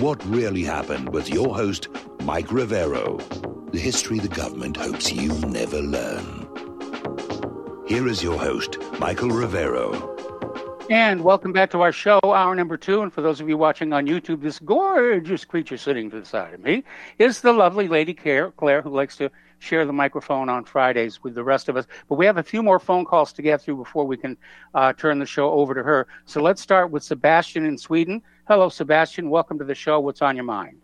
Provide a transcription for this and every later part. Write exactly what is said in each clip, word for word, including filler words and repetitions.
What Really Happened with your host, Mike Rivero. The history the government hopes you never learn. Here is your host, Michael Rivero. And welcome back to our show, hour number two. And for those of you watching on YouTube, this gorgeous creature sitting to the side of me is the lovely Lady Claire, Claire, who likes to share the microphone on Fridays with the rest of us. But we have a few more phone calls to get through before we can uh, turn the show over to her. So let's start with Sebastian in Sweden. Hello, Sebastian. Welcome to the show. What's on your mind?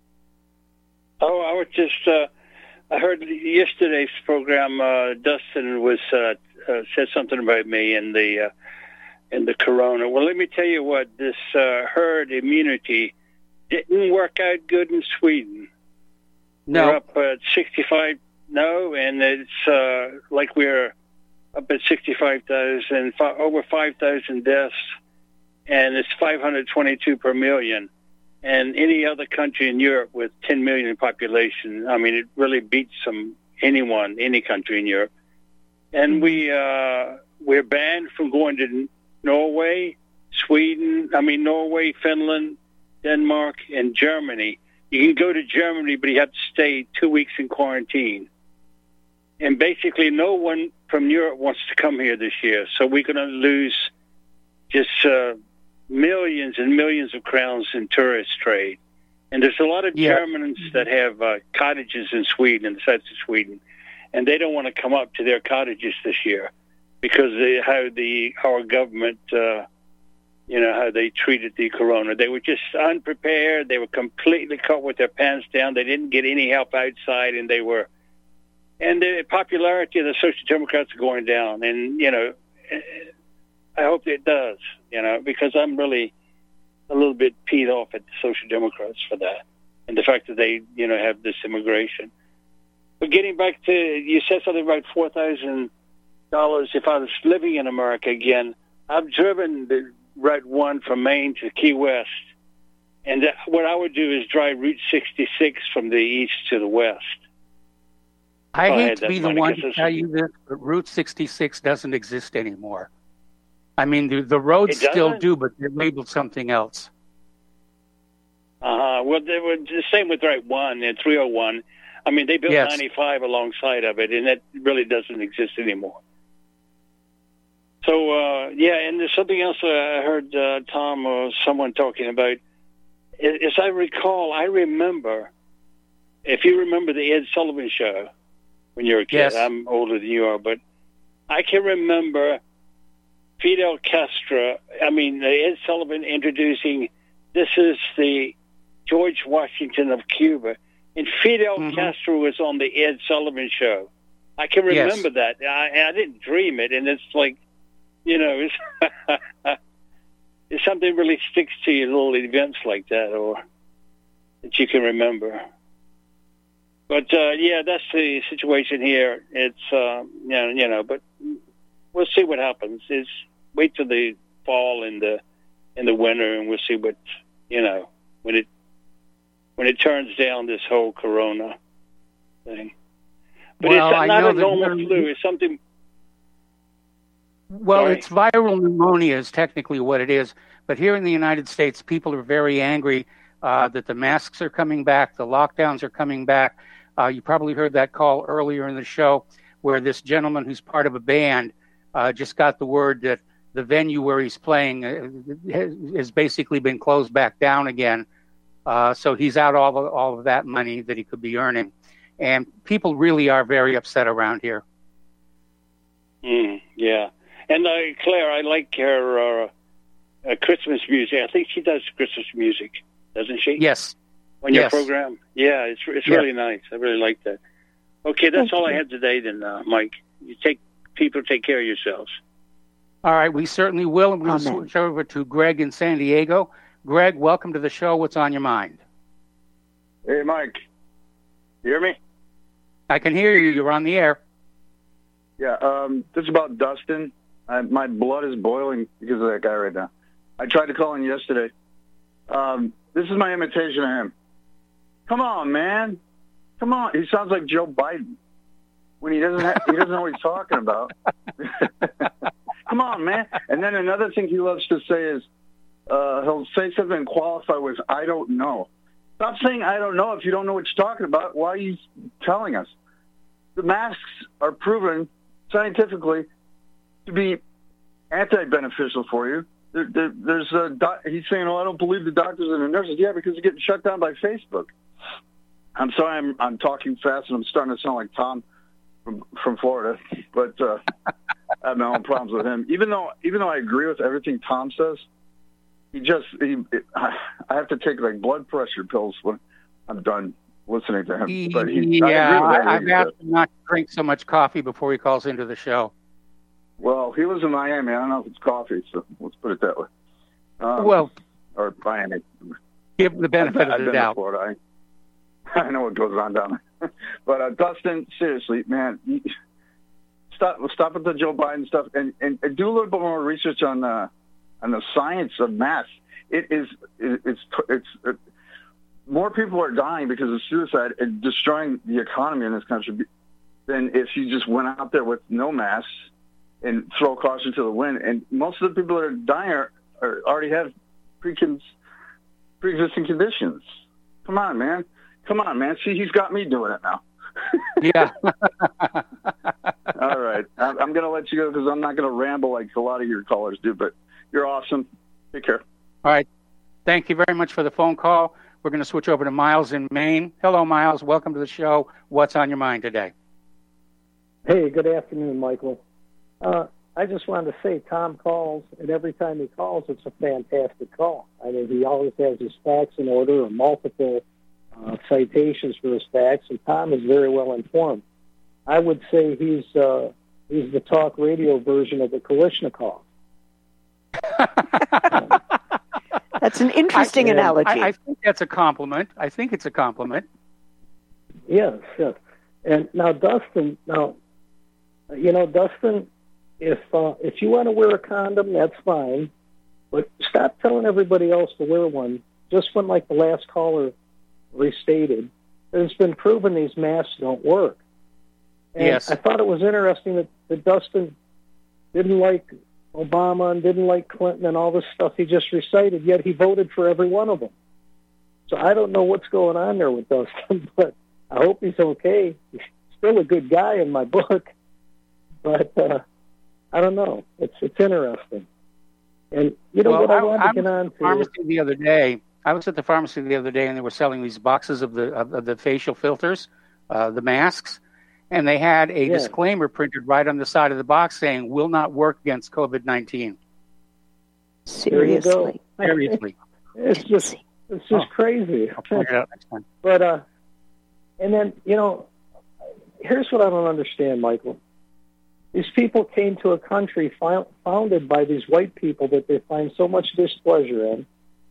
Oh, I was just, uh, I heard yesterday's program, uh, Dustin was uh, uh, said something about me in the... Uh, in the corona. Well, let me tell you what, this uh, herd immunity didn't work out good in Sweden. No. We're up at sixty-five, no, and it's uh, like we're up at sixty-five thousand, over five thousand deaths, and it's five hundred twenty-two per million. And any other country in Europe with ten million population, I mean, it really beats some anyone, any country in Europe. And we, uh, we're banned from going to Norway, Sweden, I mean, Norway, Finland, Denmark, and Germany. You can go to Germany, but you have to stay two weeks in quarantine. And basically, no one from Europe wants to come here this year. So we're going to lose just uh, millions and millions of crowns in tourist trade. And there's a lot of yeah. Germans that have uh, cottages in Sweden, in the south of Sweden, and they don't want to come up to their cottages this year, because of how the our government, uh, you know, how they treated the corona. They were just unprepared. They were completely caught with their pants down. They didn't get any help outside, and they were, and the popularity of the Social Democrats are going down. And, you know, I hope it does, you know, because I'm really a little bit peed off at the Social Democrats for that, and the fact that they, you know, have this immigration. But getting back to, you said something about four thousand dollars if I was living in America again. I've driven the Route one from Maine to Key West, and that, what I would do is drive Route sixty-six from the east to the west. I oh, hate I to be the one to tell you this, but Route sixty-six doesn't exist anymore. I mean, the, the roads still do, but they're labeled something else. Uh-huh. Well, they were the same with Route one and three oh one. I mean, they built yes. ninety-five alongside of it, and that really doesn't exist anymore. So, uh, yeah, and there's something else I heard uh, Tom or someone talking about. As I recall, I remember, if you remember the Ed Sullivan Show when you were a kid, yes. I'm older than you are, but I can remember Fidel Castro, I mean, Ed Sullivan introducing, this is the George Washington of Cuba, and Fidel mm-hmm. Castro was on the Ed Sullivan Show. I can remember yes. that. I, I didn't dream it, and it's like, you know, it's, it's something really sticks to you, little events like that, or that you can remember. But, uh, yeah, that's the situation here. It's, uh, you know, you know, but we'll see what happens. It's wait till the fall and the, in the winter, and we'll see what, you know, when it, when it turns down, this whole corona thing. But well, it's I not know a normal that flu. It's something... Well, Sorry. It's viral pneumonia is technically what it is. But here in the United States, people are very angry uh, that the masks are coming back, the lockdowns are coming back. Uh, you probably heard that call earlier in the show where this gentleman who's part of a band uh, just got the word that the venue where he's playing uh, has basically been closed back down again. Uh, so he's out all of, all of that money that he could be earning. And people really are very upset around here. Mm, yeah. And uh, Claire, I like her uh, uh, Christmas music. I think she does Christmas music, doesn't she? Yes. On your yes. program? Yeah, it's it's yeah. really nice. I really like that. Okay, that's all I had today then, uh, Mike. You take people take care of yourselves. All right, we certainly will. And we're going to switch over to Greg in San Diego. Greg, welcome to the show. What's on your mind? Hey, Mike. You hear me? I can hear you. You're on the air. Yeah, um, this is about Dustin. I, my blood is boiling because of that guy right now. I tried to call him yesterday. Um, this is my imitation of him. Come on, man. Come on. He sounds like Joe Biden when he doesn't have, he doesn't know what he's talking about. Come on, man. And then another thing he loves to say is, uh, he'll say something and qualify with, I don't know. Stop saying I don't know if you don't know what you're talking about. Why are you telling us? The masks are proven scientifically to be anti-beneficial for you. There, there, there's a doc, he's saying, oh, I don't believe the doctors and the nurses. Yeah, because they're getting shut down by Facebook. I'm sorry I'm, I'm talking fast and I'm starting to sound like Tom from, from Florida, but uh, I have my own problems with him. Even though even though I agree with everything Tom says, he just, he, I have to take like blood pressure pills when I'm done listening to him. But he, yeah, I I I've asked him not to drink so much coffee before he calls into the show. Well, he lives in Miami. I don't know if it's coffee, so let's put it that way. Um, well, or Miami. Give him the benefit I've, of the I've doubt. Been to Florida. I, I know what goes on down there. But uh, Dustin, seriously, man, you, stop stop with the Joe Biden stuff and, and, and do a little bit more research on the on the science of masks. It is it, it's it's it, more people are dying because of suicide and destroying the economy in this country than if you just went out there with no masks and throw caution to the wind. And most of the people that are dying are, are already have pre pre-existing conditions. Come on, man. Come on, man. See, he's got me doing it now. Yeah. All right. I'm, I'm going to let you go because I'm not going to ramble like a lot of your callers do, but you're awesome. Take care. All right. Thank you very much for the phone call. We're going to switch over to Miles in Maine. Hello, Miles. Welcome to the show. What's on your mind today? Hey, good afternoon, Michael. Uh, I just wanted to say Tom calls, and every time he calls, it's a fantastic call. I mean, he always has his facts in order or multiple uh, citations for his facts, and Tom is very well informed. I would say he's uh, he's the talk radio version of the Kalashnikov. That's an interesting I, analogy. I, I think that's a compliment. I think it's a compliment. Yes, yes. And now, Dustin, now, you know, Dustin, if uh, if you want to wear a condom, that's fine. But stop telling everybody else to wear one. Just when, like the last caller restated, it's been proven these masks don't work. And yes. I thought it was interesting that, that Dustin didn't like Obama and didn't like Clinton and all this stuff he just recited, yet he voted for every one of them. So I don't know what's going on there with Dustin, but I hope he's okay. He's still a good guy in my book, but uh, I don't know. It's it's interesting. And you know well, what I, I wanted I to get on to? Pharmacy the other day. I was at the pharmacy the other day, and they were selling these boxes of the of, of the facial filters, uh, the masks, and they had a yeah. disclaimer printed right on the side of the box saying "will not work against COVID nineteen." Seriously, seriously, it's just it's just oh, crazy. I'll point it out next time. But uh, and then you know, here's what I don't understand, Michael. These people came to a country fi- founded by these white people that they find so much displeasure in,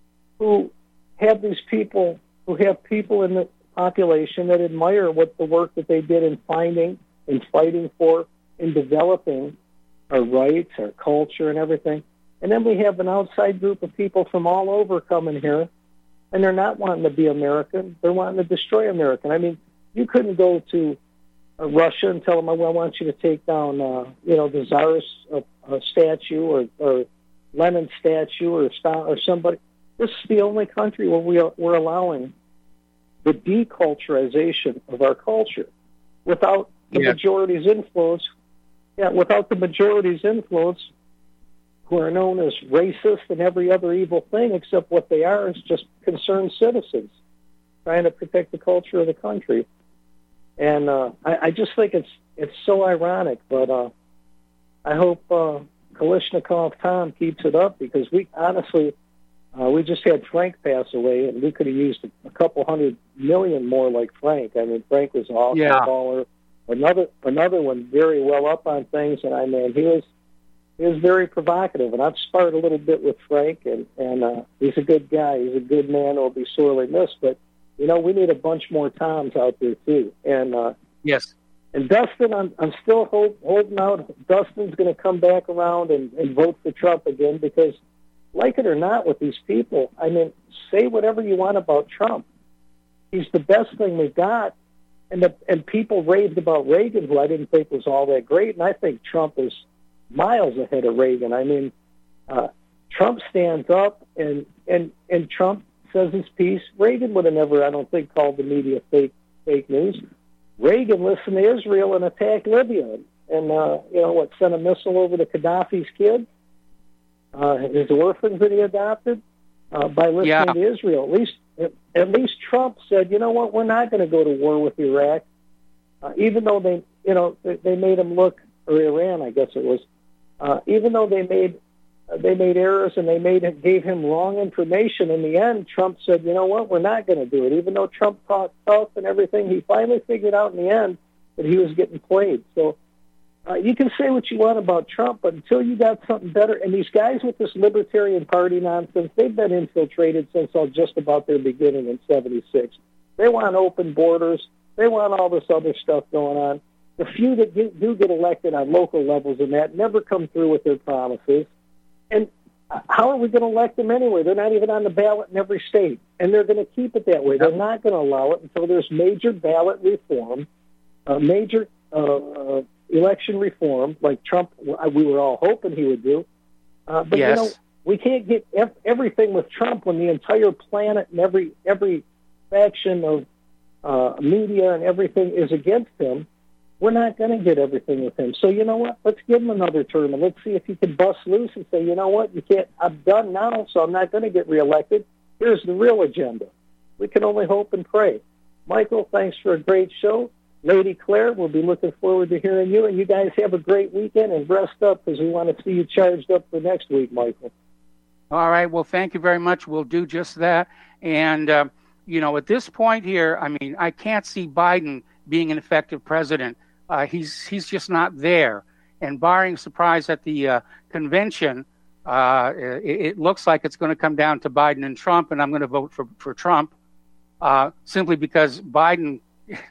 who have these people, who have people in the population that admire what the work that they did in finding, in fighting for, in developing our rights, our culture, and everything. And then we have an outside group of people from all over coming here, and they're not wanting to be American. They're wanting to destroy America. I mean, you couldn't go to uh, Russia and tell them, well, I want you to take down, uh, you know, the Tsar's uh, uh, statue or, or Lenin statue or, or somebody. This is the only country where we are, we're allowing the deculturization of our culture without the yeah. majority's influence. Yeah, without the majority's influence, who are known as racist and every other evil thing, except what they are is just concerned citizens trying to protect the culture of the country. And uh, I, I just think it's it's so ironic, but uh, I hope uh, Kalashnikov Tom keeps it up because we honestly. Uh, we just had Frank pass away, and we could have used a couple hundred million more like Frank. I mean, Frank was an awesome yeah. caller. Another another one very well up on things, and I mean, he was he was very provocative. And I've sparred a little bit with Frank, and and uh, he's a good guy. He's a good man who'll be sorely missed. But you know, we need a bunch more Toms out there too. And uh, yes. And Dustin, I'm I'm still hold, holding out. Dustin's going to come back around and, and vote for Trump again because. Like it or not with these people, I mean, say whatever you want about Trump. He's the best thing we got. And the, and people raved about Reagan, who I didn't think was all that great. And I think Trump is miles ahead of Reagan. I mean, uh, Trump stands up and, and, and Trump says his piece. Reagan would have never, I don't think, called the media fake fake news. Reagan listened to Israel and attacked Libya, and uh, you know what? Sent a missile over to Gaddafi's kids, uh, his orphans that he adopted, uh, by listening yeah. to Israel. At least, at, at least Trump said, you know what? We're not going to go to war with Iraq, uh, even though they, you know, they, they made him look, or Iran, I guess it was, uh, even though they made. They made errors and they made gave him wrong information. In the end, Trump said, you know what, we're not going to do it. Even though Trump talked tough and everything, he finally figured out in the end that he was getting played. So uh, you can say what you want about Trump, but until you got something better, and these guys with this Libertarian Party nonsense, they've been infiltrated since all just about their beginning in seventy-six. They want open borders. They want all this other stuff going on. The few that do, do get elected on local levels and that never come through with their promises. And how are we going to elect them anyway? They're not even on the ballot in every state, and they're going to keep it that way. They're not going to allow it until there's major ballot reform, uh, major uh, uh, election reform, like Trump, we were all hoping he would do. Uh, but, yes. you know, we can't get ev- everything with Trump when the entire planet and every every faction of uh, media and everything is against him. We're not going to get everything with him. So you know what? Let's give him another term, and let's see if he can bust loose and say, you know what? You can't. I'm done now, so I'm not going to get reelected. Here's the real agenda. We can only hope and pray. Michael, thanks for a great show. Lady Claire, we'll be looking forward to hearing you, and you guys have a great weekend and rest up because we want to see you charged up for next week, Michael. All right. Well, thank you very much. We'll do just that. And, uh, you know, at this point here, I mean, I can't see Biden being an effective president. Uh, he's he's just not there. And barring surprise at the uh, convention, uh, it, it looks like it's going to come down to Biden and Trump, and I'm going to vote for, for Trump uh, simply because Biden,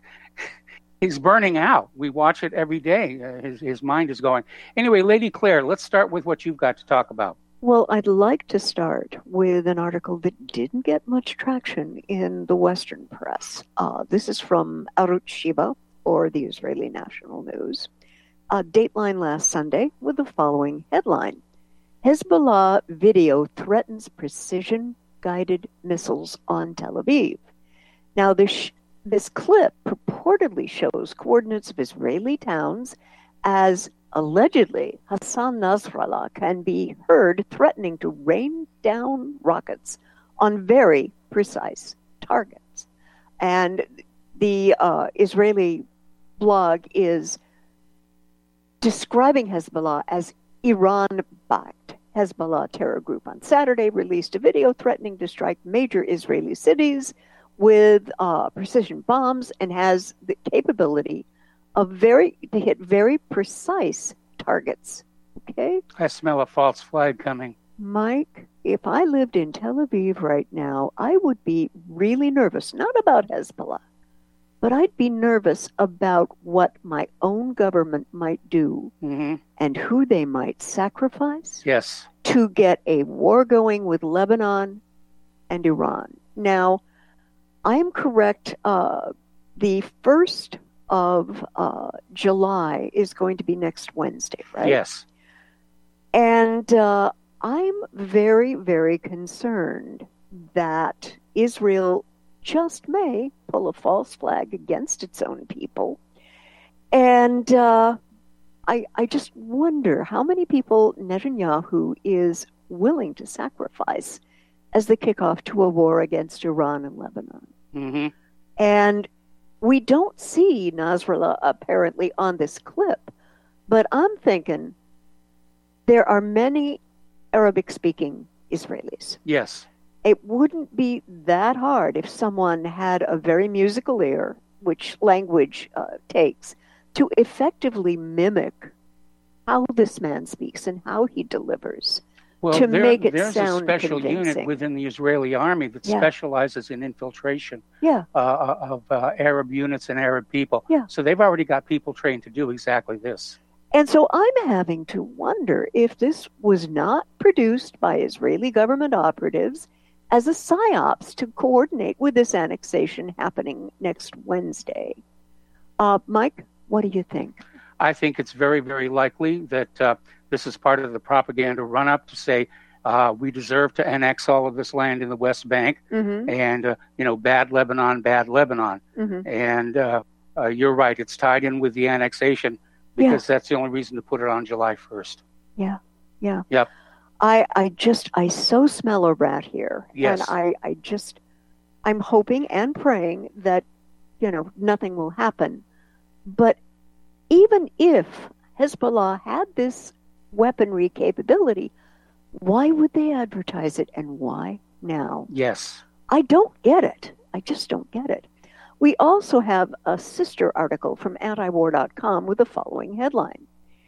he's burning out. We watch it every day. Uh, his, his mind is going. Anyway, Lady Claire, let's start with what you've got to talk about. Well, I'd like to start with an article that didn't get much traction in the Western press. Uh, this is from Arutz Sheva, or the Israeli National News. A Dateline last Sunday with the following headline. Hezbollah video threatens precision-guided missiles on Tel Aviv. Now, this, this clip purportedly shows coordinates of Israeli towns as allegedly Hassan Nasrallah can be heard threatening to rain down rockets on very precise targets. And the uh, Israeli blog is describing Hezbollah as Iran-backed. Hezbollah terror group on Saturday released a video threatening to strike major Israeli cities with uh, precision bombs and has the capability of very to hit very precise targets. Okay? I smell a false flag coming. Mike, if I lived in Tel Aviv right now, I would be really nervous, not about Hezbollah, but I'd be nervous about what my own government might do mm-hmm. and who they might sacrifice yes. to get a war going with Lebanon and Iran. Now, I am correct. Uh, the first of uh, July is going to be next Wednesday, right? Yes. And uh, I'm very, very concerned that Israel just may pull a false flag against its own people. And uh, I, I just wonder how many people Netanyahu is willing to sacrifice as the kickoff to a war against Iran and Lebanon. Mm-hmm. And we don't see Nasrallah apparently on this clip, but I'm thinking there are many Arabic-speaking Israelis. Yes. It wouldn't be that hard if someone had a very musical ear, which language uh, takes, to effectively mimic how this man speaks and how he delivers. Well, to there, make it there's sound a special convincing. unit within the Israeli army that Yeah. specializes in infiltration Yeah. uh, of uh, Arab units and Arab people. Yeah. So they've already got people trained to do exactly this. And so I'm having to wonder if this was not produced by Israeli government operatives as a psyops to coordinate with this annexation happening next Wednesday. Uh, Mike, what do you think? I think it's very, very likely that uh, this is part of the propaganda run-up to say Uh, we deserve to annex all of this land in the West Bank, Mm-hmm. and uh, you know, bad Lebanon, bad Lebanon. Mm-hmm. And uh, uh, you're right; it's tied in with the annexation because yeah. that's the only reason to put it on July first. Yeah, yeah. Yep. I, I just, I so smell a rat here, yes. and I, I just, I'm hoping and praying that, you know, nothing will happen. But even if Hezbollah had this weaponry capability, why would they advertise it, and why now? Yes. I don't get it. I just don't get it. We also have a sister article from anti war dot com with the following headline.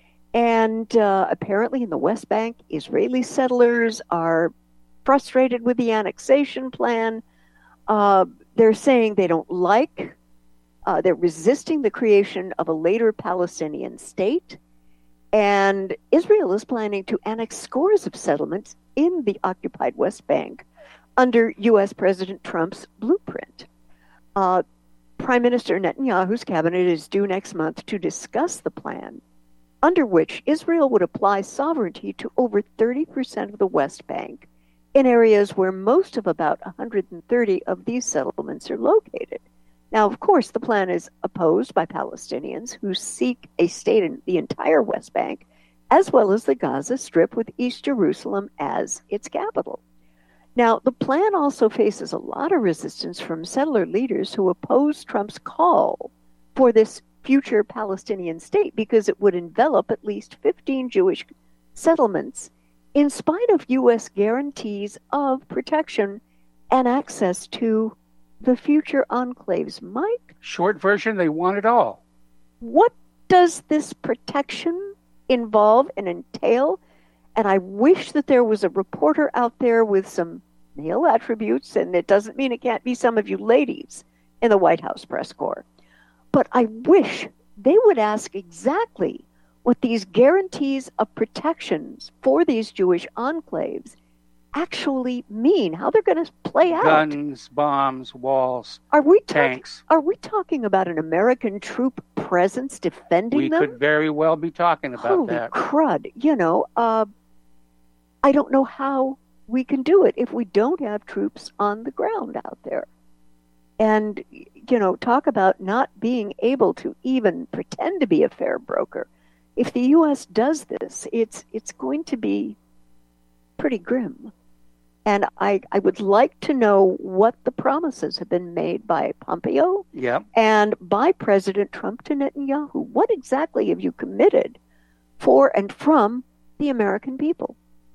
And uh, apparently in the West Bank, Israeli settlers are frustrated with the annexation plan. Uh, they're saying they don't like, uh, they're resisting the creation of a later Palestinian state. And Israel is planning to annex scores of settlements in the occupied West Bank under U S President Trump's blueprint. Uh, Prime Minister Netanyahu's cabinet is due next month to discuss the plan, under which Israel would apply sovereignty to over thirty percent of the West Bank in areas where most of about one hundred thirty of these settlements are located. Now, of course, the plan is opposed by Palestinians who seek a state in the entire West Bank, as well as the Gaza Strip with East Jerusalem as its capital. Now, the plan also faces a lot of resistance from settler leaders who oppose Trump's call for this future Palestinian state because it would envelop at least fifteen Jewish settlements in spite of U S guarantees of protection and access to the future enclaves. Mike? Short version, they want it all. What does this protection involve and entail? And I wish that there was a reporter out there with some male attributes, and it doesn't mean it can't be some of you ladies in the White House press corps. But I wish they would ask exactly what these guarantees of protections for these Jewish enclaves actually mean, how they're going to play out. Guns, bombs, walls, are we talk- tanks. Are we talking about an American troop presence defending we them? We could very well be talking about Holy that. crud. You know, uh, I don't know how we can do it if we don't have troops on the ground out there. And, you know, talk about not being able to even pretend to be a fair broker. If the U S does this, it's it's going to be pretty grim. And I, I would like to know what the promises have been made by Pompeo yep. and by President Trump to Netanyahu. What exactly have you committed for and from the American people?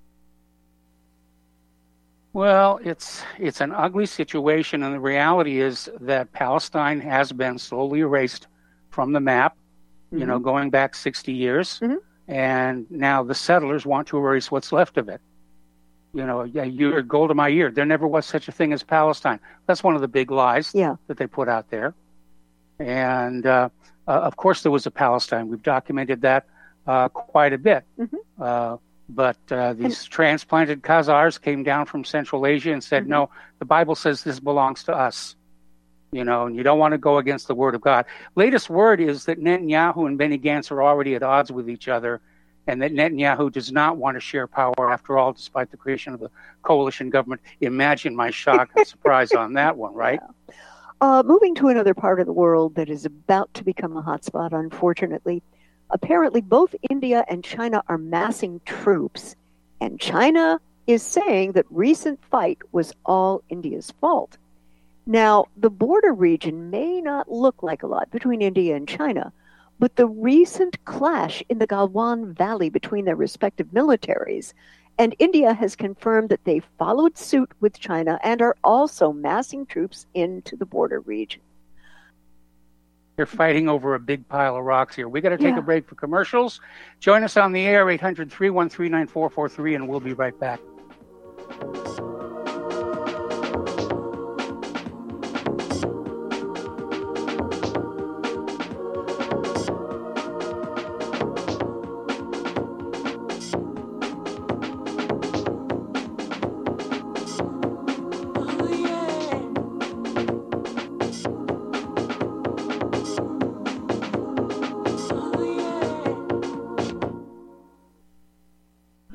Well, it's it's an ugly situation, and the reality is that Palestine has been slowly erased from the map, mm-hmm. you know, going back sixty years, mm-hmm. and now the settlers want to erase what's left of it. You know, yeah, you're gold of my ear. There never was such a thing as Palestine. That's one of the big lies yeah. that they put out there. And, uh, uh, of course, there was a Palestine. We've documented that uh, quite a bit. Mm-hmm. Uh, but uh, these and, transplanted Khazars came down from Central Asia and said, mm-hmm. no, the Bible says this belongs to us. You know, and you don't want to go against the word of God. Latest word is that Netanyahu and Benny Gantz are already at odds with each other, and that Netanyahu does not want to share power after all, despite the creation of the coalition government. Imagine my shock and surprise on that one, right? Yeah. Uh, moving to another part of the world that is about to become a hotspot, unfortunately. Apparently, both India and China are massing troops, and China is saying that recent fight was all India's fault. Now, the border region may not look like a lot between India and China, but the recent clash in the Galwan Valley between their respective militaries, and India has confirmed that they followed suit with China and are also massing troops into the border region. They're fighting over a big pile of rocks here. We got to take yeah. a break for commercials. Join us on the air, eight hundred, three one three, nine four four three, and we'll be right back.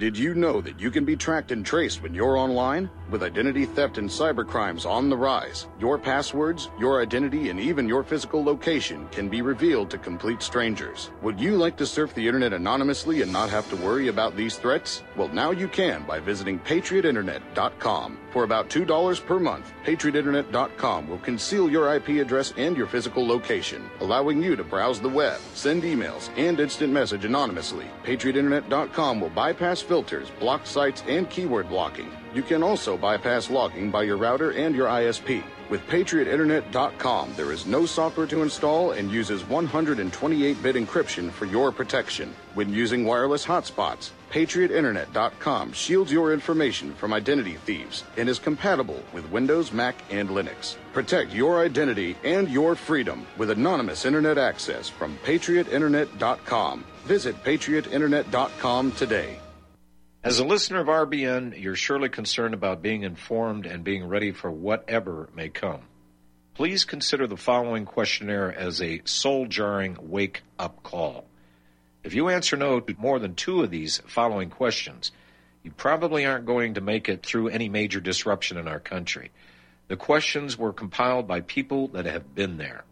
Did you know that you can be tracked and traced when you're online? With identity theft and cybercrimes on the rise, your passwords, your identity, and even your physical location can be revealed to complete strangers. Would you like to surf the internet anonymously and not have to worry about these threats? Well, now you can by visiting patriot internet dot com. For about two dollars per month, patriot internet dot com will conceal your I P address and your physical location, allowing you to browse the web, send emails, and instant message anonymously. patriot internet dot com will bypass filters, block sites, and keyword blocking. You can also bypass logging by your router and your I S P. With patriot internet dot com, there is no software to install and uses one hundred twenty-eight bit encryption for your protection. When using wireless hotspots, patriot internet dot com shields your information from identity thieves and is compatible with Windows, Mac, and Linux. Protect your identity and your freedom with anonymous internet access from patriot internet dot com. Visit patriot internet dot com today. As a listener of R B N, you're surely concerned about being informed and being ready for whatever may come. Please consider the following questionnaire as a soul-jarring wake-up call. If you answer no to more than two of these following questions, you probably aren't going to make it through any major disruption in our country. The questions were compiled by people that have been there.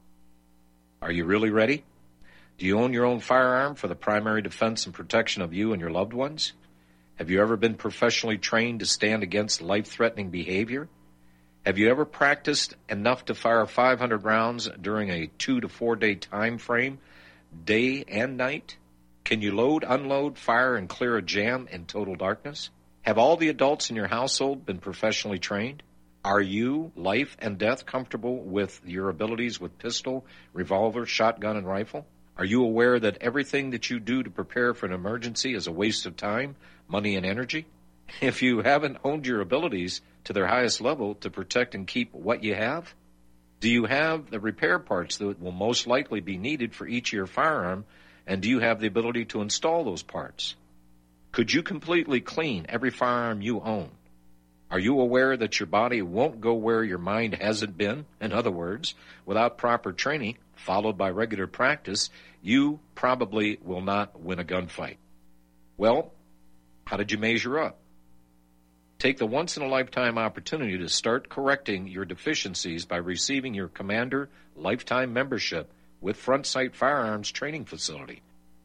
Are you really ready? Do you own your own firearm for the primary defense and protection of you and your loved ones? Have you ever been professionally trained to stand against life-threatening behavior? Have you ever practiced enough to fire five hundred rounds during a two to four day time frame, day and night? Can you load, unload, fire, and clear a jam in total darkness? Have all the adults in your household been professionally trained? Are you, life and death, comfortable with your abilities with pistol, revolver, shotgun, and rifle? Are you aware that everything that you do to prepare for an emergency is a waste of time, money, and energy? If you haven't honed your abilities to their highest level to protect and keep what you have, do you have the repair parts that will most likely be needed for each of your firearm, and do you have the ability to install those parts? Could you completely clean every firearm you own? Are you aware that your body won't go where your mind hasn't been? In other words, without proper training, followed by regular practice, you probably will not win a gunfight. Well, how did you measure up? Take the once-in-a-lifetime opportunity to start correcting your deficiencies by receiving your Commander Lifetime Membership with Front Sight Firearms Training Facility.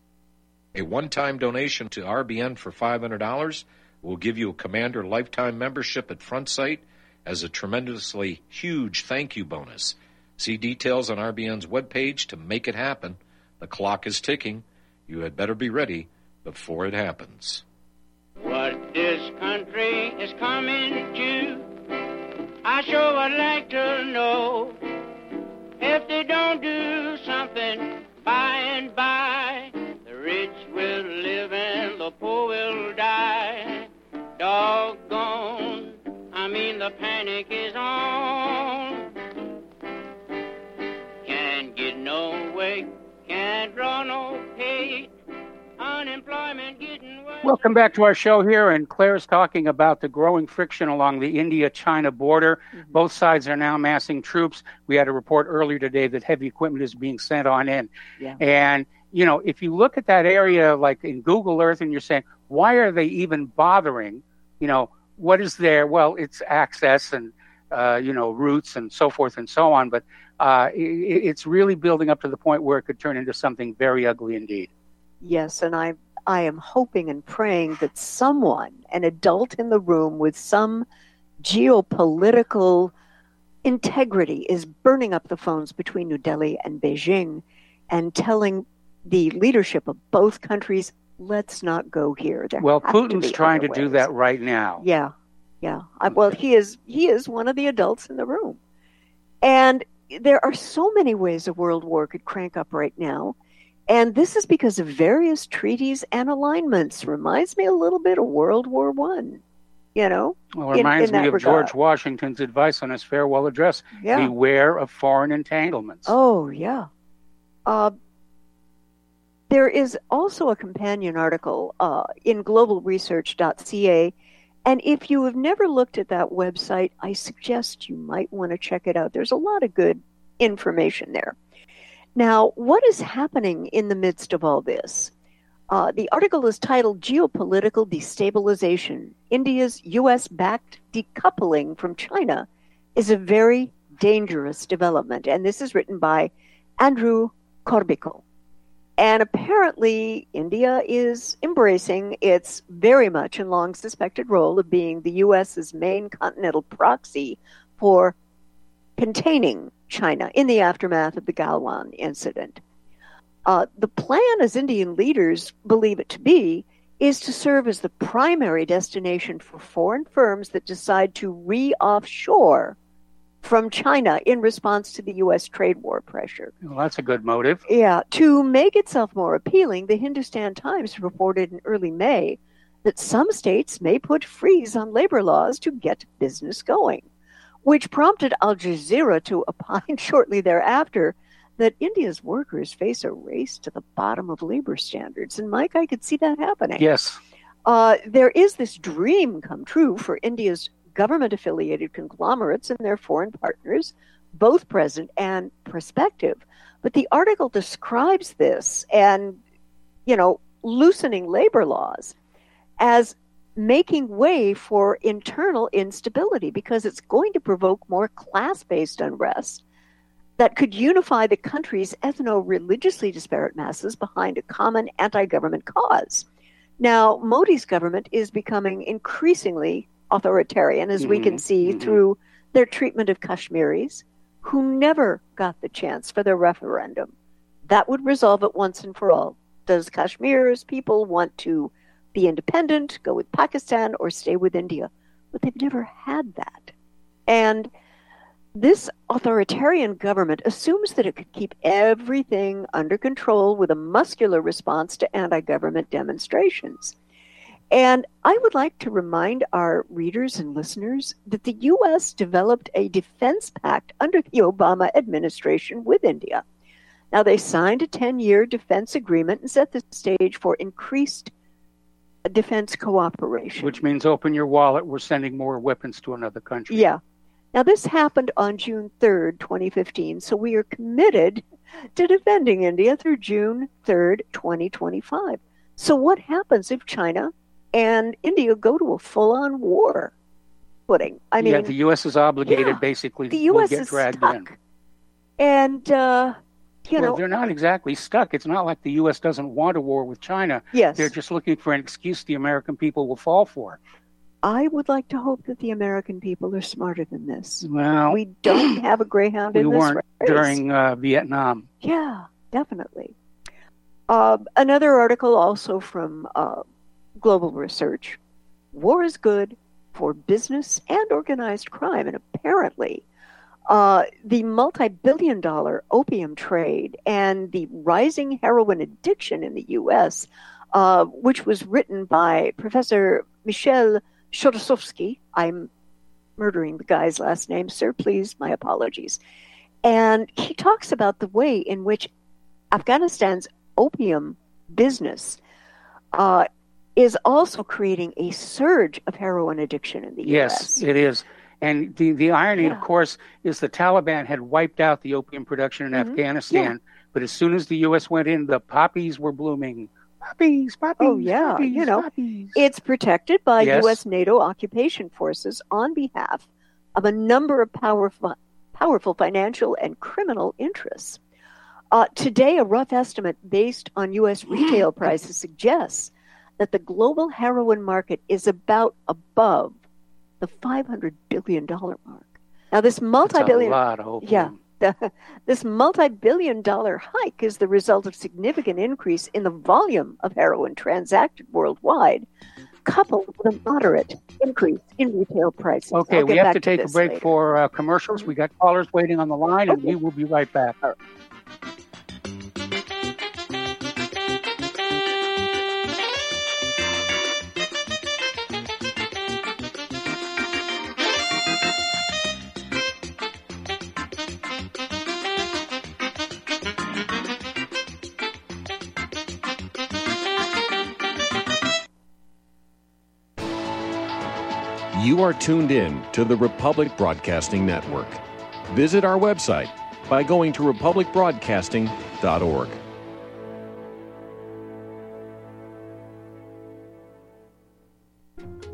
A one-time donation to R B N for five hundred dollars will give you a Commander Lifetime Membership at Front Sight as a tremendously huge thank you bonus. See details on R B N's webpage to make it happen. The clock is ticking. You had better be ready before it happens. What this country is coming to, I sure would like to know. If they don't do something by and by, the rich will live and the poor will die. Doggone, I mean the panic is on. Can't get no way, can't draw no pay. Unemployment getting worse. Welcome back to our show here, and Claire's talking about the growing friction along the India-China border. Mm-hmm. Both sides are now massing troops. We had a report earlier today that heavy equipment is being sent on in. Yeah. And, you know, if you look at that area, like in Google Earth, and you're saying, why are they even bothering? You know, what is there? Well, it's access and, uh, you know, routes and so forth and so on. But uh, it, it's really building up to the point where it could turn into something very ugly indeed. Yes, and I I am hoping and praying that someone, an adult in the room with some geopolitical integrity, is burning up the phones between New Delhi and Beijing and telling the leadership of both countries, let's not go here. There well, Putin's to trying to ways. do that right now. Yeah, yeah. I, well, he is he is one of the adults in the room. And there are so many ways a world war could crank up right now. And this is because of various treaties and alignments. Reminds me a little bit of World War One, you know? Well, it reminds in, in me of regard. George Washington's advice on his farewell address. Yeah. Beware of foreign entanglements. Oh, yeah. Uh, there is also a companion article uh, in global research dot c a. And if you have never looked at that website, I suggest you might want to check it out. There's a lot of good information there. Now, what is happening in the midst of all this? Uh, the article is titled Geopolitical Destabilization. India's U S-backed decoupling from China is a very dangerous development. And this is written by Andrew Corbicco. And apparently, India is embracing its very much and long suspected role of being the U S's main continental proxy for containing China in the aftermath of the Galwan incident. Uh, the plan, as Indian leaders believe it to be, is to serve as the primary destination for foreign firms that decide to re-offshore from China in response to the U S trade war pressure. Well, that's a good motive. Yeah. To make itself more appealing, the Hindustan Times reported in early May that some states may put freeze on labor laws to get business going, which prompted Al Jazeera to opine shortly thereafter that India's workers face a race to the bottom of labor standards. And, Mike, I could see that happening. Yes. Uh, there is this dream come true for India's government-affiliated conglomerates and their foreign partners, both present and prospective. But the article describes this and, you know, loosening labor laws as making way for internal instability because it's going to provoke more class-based unrest that could unify the country's ethno-religiously disparate masses behind a common anti-government cause. Now, Modi's government is becoming increasingly authoritarian, as mm-hmm. we can see mm-hmm. through their treatment of Kashmiris, who never got the chance for their referendum. That would resolve it once and for all. Does Kashmir's people want to be independent, go with Pakistan, or stay with India? But they've never had that. And this authoritarian government assumes that it could keep everything under control with a muscular response to anti-government demonstrations. And I would like to remind our readers and listeners that the U S developed a defense pact under the Obama administration with India. Now, they signed a ten-year defense agreement and set the stage for increased defense cooperation. Which means open your wallet, we're sending more weapons to another country. Yeah. Now, this happened on June third, twenty fifteen, so we are committed to defending India through June third, twenty twenty-five. So what happens if China and India go to a full-on war footing? I mean, yeah, the U S is obligated, yeah, basically. The U S get is dragged stuck. in. And, uh, you well, know... they're not exactly stuck. It's not like the U S doesn't want a war with China. Yes. They're just looking for an excuse the American people will fall for. I would like to hope that the American people are smarter than this. Well... We don't have a Greyhound we in this weren't race. during uh, Vietnam. Yeah, definitely. Uh, another article also from uh, Global Research. War is good for business and organized crime. And apparently, uh, the multi-billion dollar opium trade and the rising heroin addiction in the U S, uh, which was written by Professor Michel Chodorkovsky. I'm murdering the guy's last name, sir. Please, my apologies. And he talks about the way in which Afghanistan's opium business uh, is also creating a surge of heroin addiction in the yes, U S. Yes, it is. And the, the irony, yeah. of course, is the Taliban had wiped out the opium production in mm-hmm. Afghanistan, yeah. but as soon as the U S went in, the poppies were blooming. Poppies, poppies, oh, yeah. poppies, you know, poppies. It's protected by yes. U S NATO occupation forces on behalf of a number of powerful, powerful financial and criminal interests. Uh, today, a rough estimate based on U S retail prices suggests that the global heroin market is about above the five hundred billion dollars mark. Now, this multi-billion... That's a lot of opium. Yeah. The, this multi-billion dollar hike is the result of significant increase in the volume of heroin transacted worldwide, coupled with a moderate increase in retail prices. Okay, I'll we get have back to take to a this break later. for uh, commercials. We got callers waiting on the line, and Okay. we will be right back. All right. You are tuned in to the Republic Broadcasting Network. Visit our website by going to republic broadcasting dot org.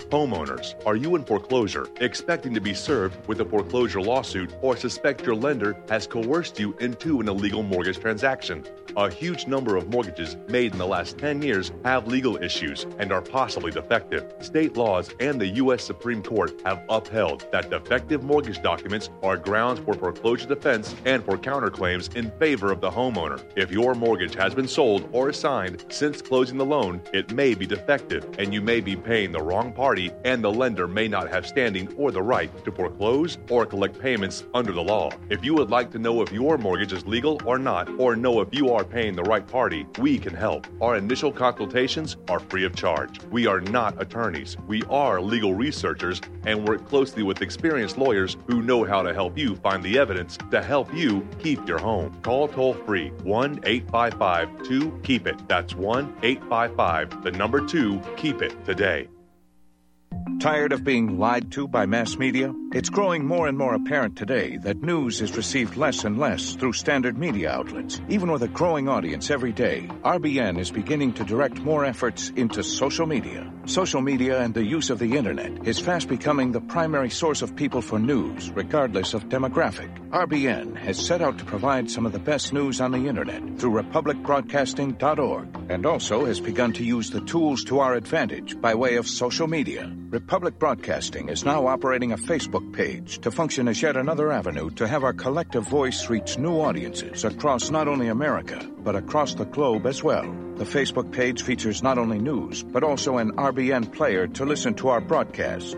Homeowners, are you in foreclosure, expecting to be served with a foreclosure lawsuit, or suspect your lender has coerced you into an illegal mortgage transaction? A huge number of mortgages made in the last ten years have legal issues and are possibly defective. State laws and the U S Supreme Court have upheld that defective mortgage documents are grounds for foreclosure defense and for counterclaims in favor of the homeowner. If your mortgage has been sold or assigned since closing the loan, it may be defective and you may be paying the wrong party, and the lender may not have standing or the right to foreclose or collect payments under the law. If you would like to know if your mortgage is legal or not, or know if you are paying the right party, we can help. Our initial consultations are free of charge. We are not attorneys. We are legal researchers and work closely with experienced lawyers who know how to help you find the evidence to help you keep your home. Call toll free one eight five five two keep it. That's one eight five five, the number two, keep it today. Tired of being lied to by mass media? It's growing more and more apparent today that news is received less and less through standard media outlets. Even with a growing audience every day, R B N is beginning to direct more efforts into social media. Social media and the use of the internet is fast becoming the primary source of people for news, regardless of demographic. R B N has set out to provide some of the best news on the internet through republic broadcasting dot org, and also has begun to use the tools to our advantage by way of social media. Republic Broadcasting is now operating a Facebook page to function as yet another avenue to have our collective voice reach new audiences across not only America, but across the globe as well. The Facebook page features not only news, but also an R B N player to listen to our broadcast.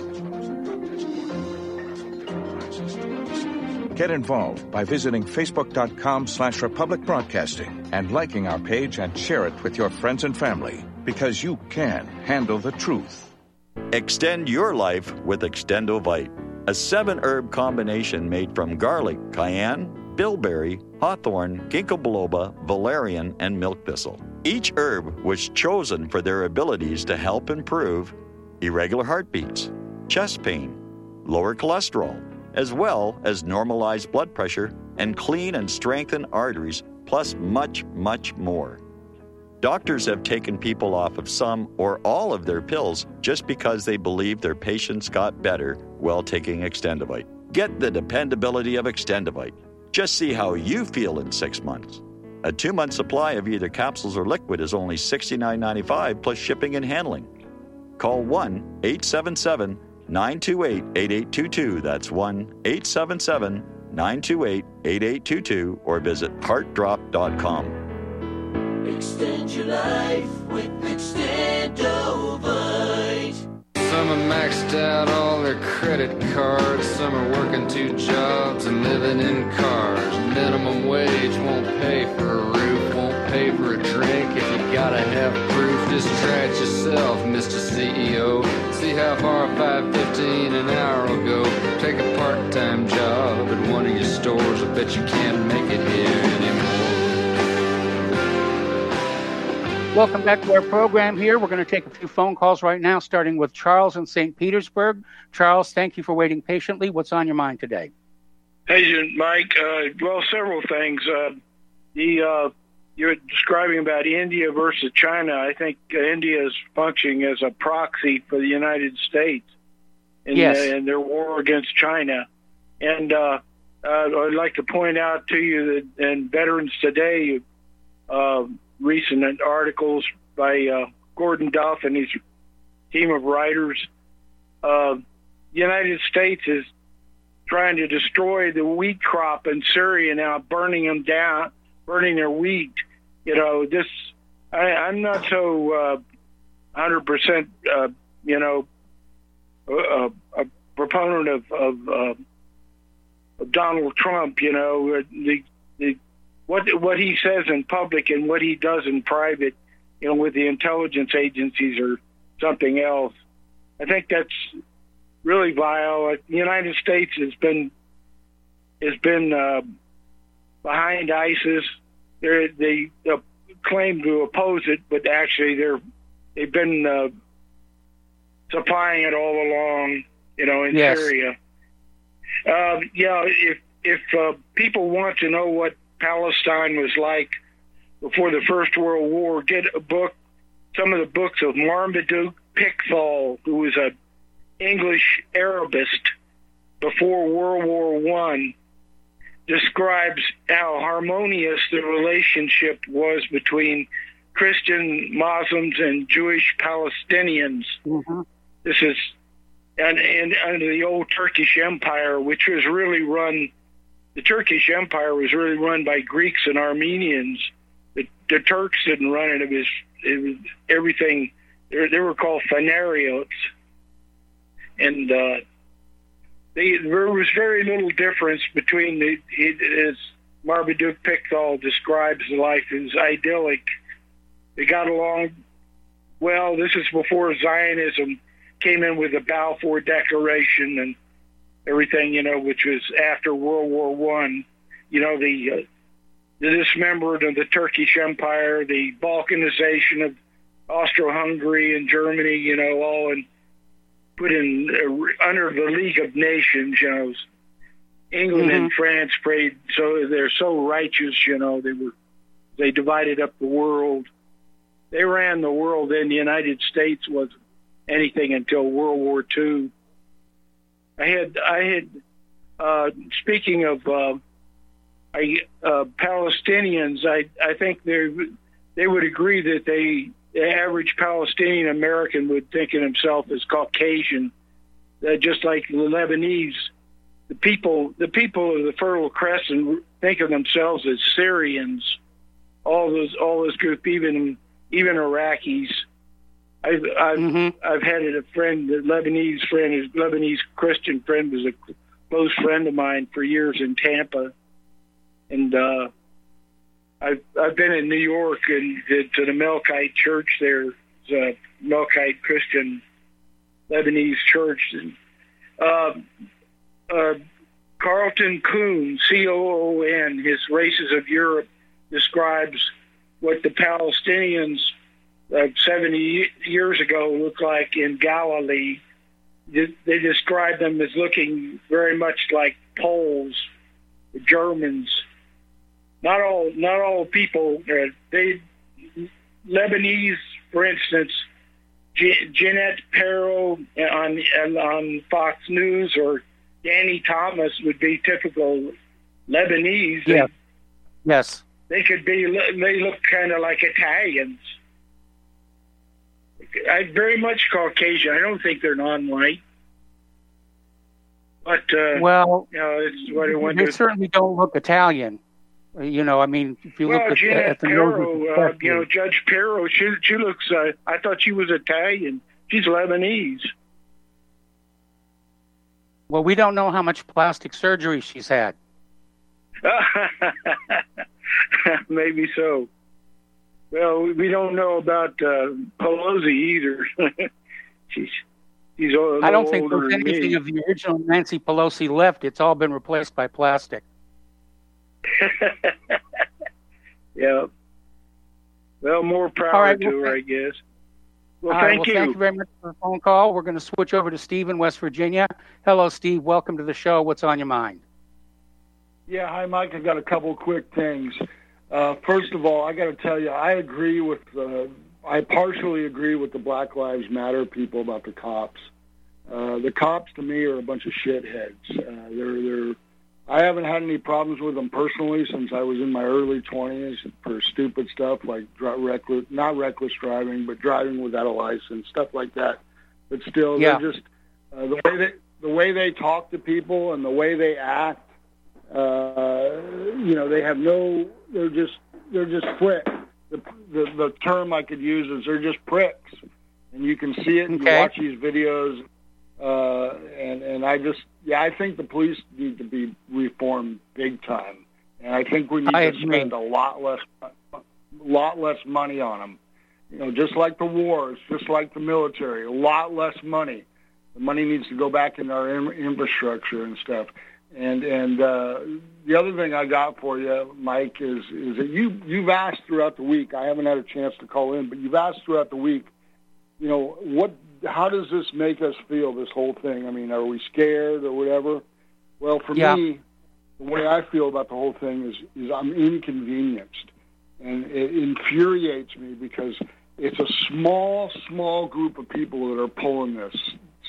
Get involved by visiting facebook.com slash Republic Broadcasting and liking our page and share it with your friends and family, because you can handle the truth. Extend your life with Extendovite, a seven-herb combination made from garlic, cayenne, bilberry, hawthorn, ginkgo biloba, valerian, and milk thistle. Each herb was chosen for their abilities to help improve irregular heartbeats, chest pain, lower cholesterol, as well as normalize blood pressure and clean and strengthen arteries, plus much, much more. Doctors have taken people off of some or all of their pills just because they believe their patients got better while taking Extendovite. Get the dependability of Extendovite. Just see how you feel in six months. A two-month supply of either capsules or liquid is only sixty-nine ninety-five plus shipping and handling. Call one eight seven seven nine two eight eight eight two two. That's one eight seven seven nine two eight eight eight two two or visit heart drop dot com. Extend your life with Extendovite. Some are maxed out all their credit cards. Some are working two jobs and living in cars. Minimum wage won't pay for a roof, won't pay for a drink. If you gotta have proof, just try it yourself, Mister C E O. See how far five fifteen an hour will go. Take a part-time job at one of your stores. I bet you can't make it here anymore. Welcome back to our program here. We're going to take a few phone calls right now, starting with Charles in Saint Petersburg. Charles, thank you for waiting patiently. What's on your mind today? Hey, Mike. Uh, well, several things. Uh, the uh, you're describing about India versus China. I think uh, India is functioning as a proxy for the United States in, yes. uh, in their war against China. And uh, uh, I'd like to point out to you that in Veterans Today, uh, recent articles by uh, Gordon Duff and his team of writers. Uh, the United States is trying to destroy the wheat crop in Syria now, burning them down, burning their wheat. You know, this, I, I'm not so uh, one hundred percent, uh, you know, a, a proponent of, of, uh, of Donald Trump, you know, the, the What what he says in public and what he does in private, you know, with the intelligence agencies or something else. I think that's really vile. The United States has been has been uh, behind ISIS. They're, they uh, claim to oppose it, but actually they're they've been uh, supplying it all along, you know, in yes. Syria. Uh, yeah, if if uh, people want to know what Palestine was like before the First World War, get a book, some of the books of Marmaduke Pickthall, who was a English Arabist before World War One describes how harmonious the relationship was between Christian Muslims and Jewish Palestinians. Mm-hmm. This is and, and under the old Turkish Empire, which was really run, the Turkish Empire was really run by Greeks and Armenians. The, the Turks didn't run it. It was, it was everything. They, they were called Phanariots. And uh, they, there was very little difference between the, it, as Marmaduke Pickthall describes life as idyllic. They got along well. This is before Zionism came in with the Balfour Declaration and everything, you know, which was after World War One. You know, the, uh, the dismemberment of the Turkish Empire, the Balkanization of Austro-Hungary and Germany, you know, all in, put in uh, under the League of Nations, you know. England Mm-hmm. and France prayed, so they're so righteous, you know, they were, they divided up the world. They ran the world, and the United States wasn't anything until World War Two. I had, I had, uh, speaking of uh, I, uh, Palestinians, I, I think they they would agree that they, the average Palestinian American would think of himself as Caucasian, uh, just like the Lebanese. The people, the people of the Fertile Crescent think of themselves as Syrians. All those, all those group, even even Iraqis. I've I've, mm-hmm. I've had a friend, a Lebanese friend, a Lebanese Christian friend, was a close friend of mine for years in Tampa, and uh, I've I've been in New York and to, to the Melkite Church there, it's a Melkite Christian Lebanese church, and uh, uh, Carlton Coon, C O O N, his Races of Europe, describes what the Palestinians uh, seventy years ago looked like in Galilee. They describe them as looking very much like Poles, Germans. Not all, not all people. Uh, they Lebanese, for instance, J- Jeanette Perro on on Fox News or Danny Thomas would be typical Lebanese. Yeah. They, yes. They could be. They look kind of like Italians. I very much Caucasian. I don't think they're non-white. But uh, well, you know, it's what I want they to. certainly don't look Italian. You know, I mean, if you well, look at, Jeanette at the Perro, nose, uh, you know, Judge Perro, she she looks. Uh, I thought she was Italian. She's Lebanese. Well, we don't know how much plastic surgery she's had. Maybe so. Well, we don't know about uh, Pelosi either. she's she's a I don't think older there's than anything me. of the original Nancy Pelosi left. It's all been replaced by plastic. Yeah. Well, more power All right, to well, her, I guess. Well, all right, thank well, you. Thank you very much for the phone call. We're going to switch over to Steve in West Virginia. Hello, Steve. Welcome to the show. What's on your mind? Yeah, hi, Mike. I got a couple quick things. Uh, first of all, I got to tell you, I agree with, uh, I partially agree with the Black Lives Matter people about the cops. Uh, the cops, to me, are a bunch of shitheads. Uh, they're, they're, I haven't had any problems with them personally since I was in my early twenties for stupid stuff like dri- reckless, not reckless driving, but driving without a license, stuff like that. But still, yeah. they're just uh, the way they the way they talk to people and the way they act. Uh, you know, they have no. They're just they're just pricks. The, the the term I could use is they're just pricks, and you can see it. And okay. You watch these videos, uh, and and I just yeah, I think the police need to be reformed big time, and I think we need I to agree. spend a lot less a lot less money on them. You know, just like the wars, just like the military, a lot less money. The money needs to go back into our in- infrastructure and stuff. And and uh, the other thing I got for you, Mike, is is that you you've asked throughout the week. I haven't had a chance to call in, but you've asked throughout the week. You know, what? How does this make us feel? This whole thing. I mean, are we scared or whatever? Well, for yeah. me, the way I feel about the whole thing is is I'm inconvenienced, and it infuriates me because it's a small, small group of people that are pulling this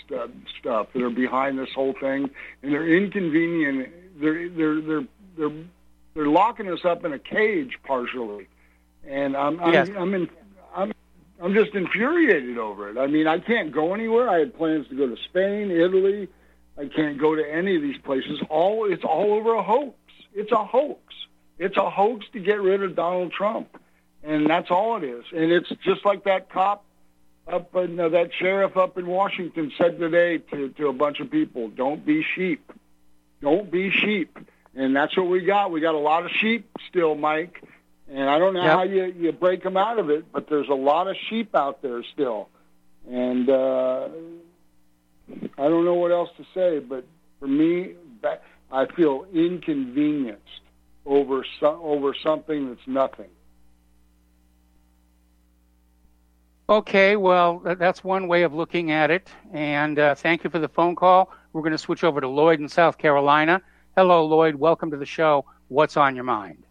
stuff, stuff that are behind this whole thing, and they're inconvenient. They're they're they're they're they're locking us up in a cage partially, and I'm I'm Yes. I'm, in, I'm I'm just infuriated over it. I mean, I can't go anywhere. I had plans to go to Spain, Italy. I can't go to any of these places. All it's all over a hoax. It's a hoax. It's a hoax to get rid of Donald Trump, and that's all it is. And it's just like that cop up in uh, that sheriff up in Washington said today to to a bunch of people: "Don't be sheep. Don't be sheep." And that's what we got. We got a lot of sheep still, Mike. And I don't know Yep. how you you break them out of it, but there's a lot of sheep out there still. And uh, I don't know what else to say, but for me, that, I feel inconvenienced over so, over something that's nothing. Okay, well, th- that's one way of looking at it. And uh, thank you for the phone call. We're going to switch over to Lloyd in South Carolina. Hello, Lloyd. Welcome to the show. What's on your mind?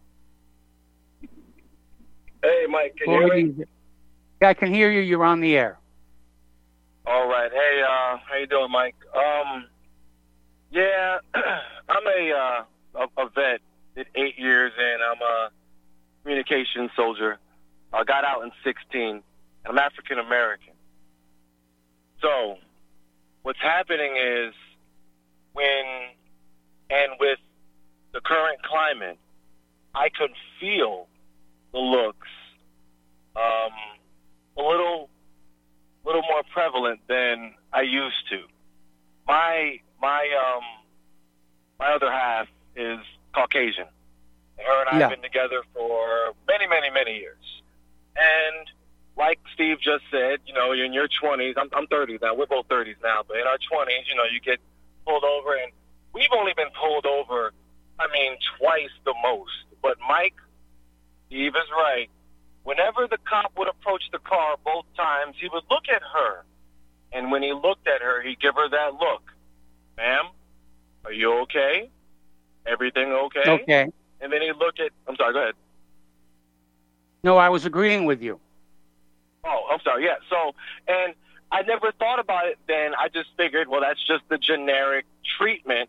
Hey, Mike, can you Lloyd, hear me? you- Yeah, I can hear you. You're on the air. All right. Hey, uh, how you doing, Mike? Um, yeah, I'm a, uh, a, a vet. Did eight years, and I'm a communications soldier. I got out in sixteen. I'm African American. So, what's happening is when, and with the current climate, I could feel the looks um, a little, little more prevalent than I used to. My my um my other half is Caucasian. Her and I Yeah. have been together for many, many, many years. And like Steve just said, you know, you're in your twenties. I'm, I'm thirty now. We're both thirties now. But in our twenties, you know, you get pulled over. And we've only been pulled over, I mean, twice the most. But Mike, Steve is right. Whenever the cop would approach the car both times, he would look at her. And when he looked at her, he'd give her that look. Ma'am, are you okay? Everything okay? Okay. And then he'd look at, I'm sorry, go ahead. No, I was agreeing with you. Oh, I'm sorry. Yeah. So, and I never thought about it then. I just figured, well, that's just the generic treatment.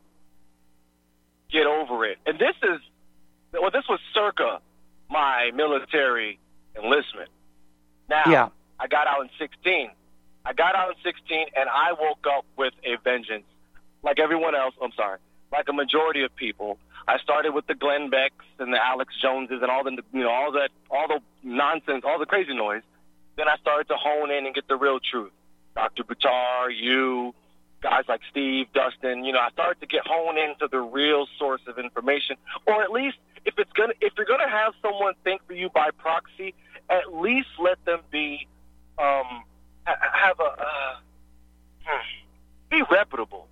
Get over it. And this is, well, this was circa my military enlistment. Now, Yeah. I got out in sixteen. I got out in sixteen, and I woke up with a vengeance. Like everyone else, I'm sorry, like a majority of people. I started with the Glenn Becks and the Alex Joneses and all the, you know, all that, all the nonsense, all the crazy noise. Then I started to hone in and get the real truth. Doctor Buttar, you, guys like Steve, Dustin, you know, I started to get honed into the real source of information. Or at least if it's gonna, if you're gonna have someone think for you by proxy, at least let them be, um, ha- have a, uh, hmm, be reputable.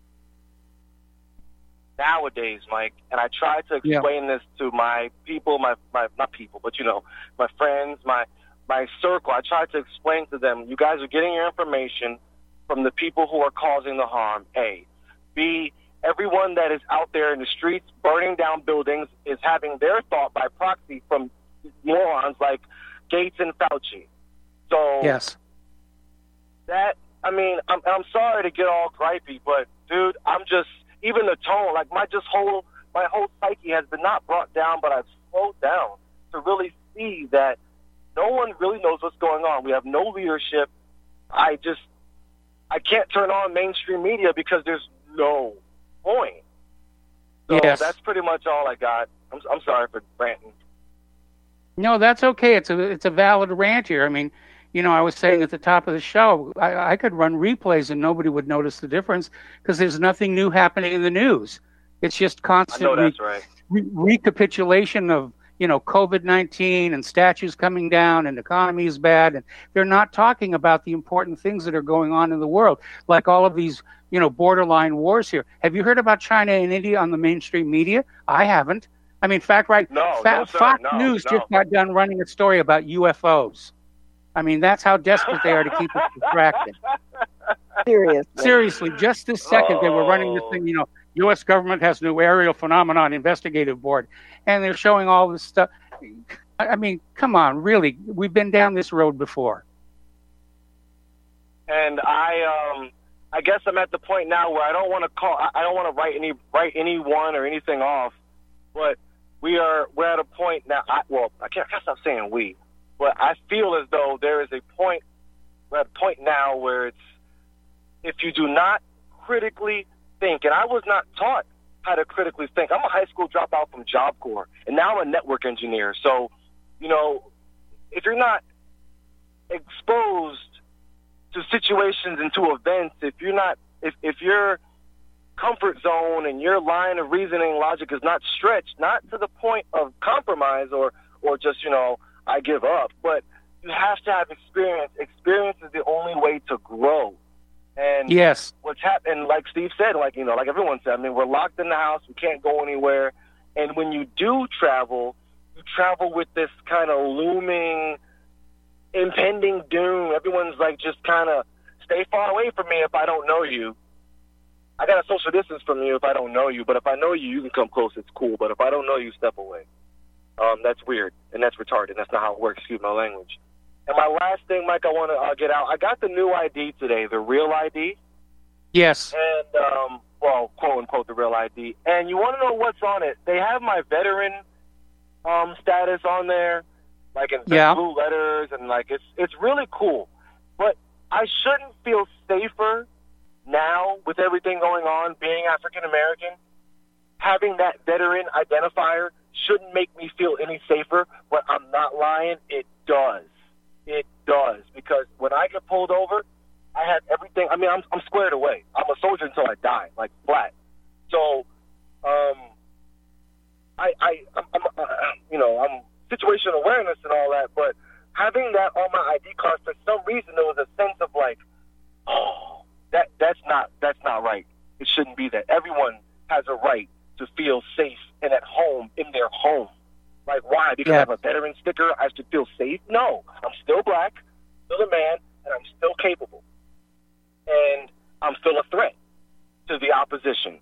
Nowadays, Mike, and I try to explain Yeah. this to my people, my, my not people, but you know, my friends, my my circle. I try to explain to them, you guys are getting your information from the people who are causing the harm. A, B, everyone that is out there in the streets burning down buildings is having their thought by proxy from morons like Gates and Fauci. So Yes. that, I mean, I'm, I'm sorry to get all gripey, but dude, I'm just, even the tone, like my just whole, my whole psyche has been not brought down, but I've slowed down to really see that no one really knows what's going on. We have no leadership. I just, I can't turn on mainstream media because there's no point. So Yes. that's pretty much all I got. I'm, I'm sorry for ranting. No, that's okay. It's a it's a valid rant here. I mean, you know, I was saying at the top of the show, I, I could run replays and nobody would notice the difference because there's nothing new happening in the news. It's just I constant know re- that's right. re- recapitulation of, you know, COVID nineteen and statues coming down and economy is bad. And they're not talking about the important things that are going on in the world, like all of these, you know, borderline wars here. Have you heard about China and India on the mainstream media? I haven't. I mean, fact right, No, Fa- no, sir, Fox no, News no. just got done running a story about U F Os. I mean, that's how desperate they are to keep us distracted. Seriously. Seriously, just this second they were running this thing, you know, U S government has new aerial phenomenon investigative board, and they're showing all this stuff. I I mean, come on, really, we've been down this road before. And I, um, I guess I'm at the point now where I don't want to call. I don't want to write any write anyone or anything off. But we are we're at a point now. I, well, I can't. I can't stop saying we. But I feel as though there is a point. We're at a point now where it's if you do not critically think, and I was not taught how to critically think. I'm a high school dropout from Job Corps, and now I'm a network engineer. So, you know, if you're not exposed to situations and to events, if you're not, if, if your comfort zone and your line of reasoning logic is not stretched, not to the point of compromise or, or just, you know, I give up, but you have to have experience. Experience is the only way to grow. And yes, what's happened, like Steve said, like, you know, like everyone said, I mean, we're locked in the house. We can't go anywhere. And when you do travel, you travel with this kind of looming, impending doom. Everyone's like, just kind of stay far away from me if I don't know you. I got to social distance from you if I don't know you. But if I know you, you can come close. It's cool. But if I don't know you, step away. Um, that's weird. And that's retarded. That's not how it works. Excuse my language. And my last thing, Mike, I want to uh, get out. I got the new I D today, the real I D. Yes. And, um, well, quote unquote, the real I D. And you want to know what's on it? They have my veteran um, status on there, like in yeah. blue letters, and like it's it's really cool. But I shouldn't feel safer now with everything going on, being African American. Having that veteran identifier shouldn't make me feel any safer. But I'm not lying; it does. It does, because when I get pulled over, I have everything. I mean, I'm I'm squared away. I'm a soldier until I die, like flat. So, um, I I I'm, I'm uh, you know I'm situational awareness and all that, but having that on my I D card, for some reason there was a sense of like, oh, that that's not that's not right. It shouldn't be that. Everyone has a right to feel safe and at home in their home. Like, why? Because yeah. I have a veteran sticker, I should feel safe? No. I'm still black, still a man, and I'm still capable. And I'm still a threat to the opposition.